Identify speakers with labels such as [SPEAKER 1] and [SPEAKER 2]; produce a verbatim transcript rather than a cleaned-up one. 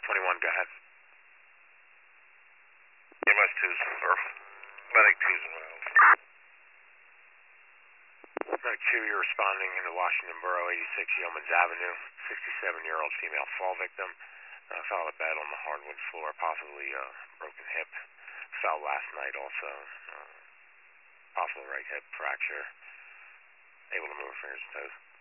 [SPEAKER 1] twenty-one, go ahead.
[SPEAKER 2] E M S two's, or medic two's involved.
[SPEAKER 1] Medic two, you're responding into Washington Borough, eighty-six Yeomans Avenue, sixty-seven-year-old female fall victim. Uh, fell out of bed on the hardwood floor, possibly uh, broken hip. Fell last night also. Uh, possible right hip fracture. Able to move her fingers and toes.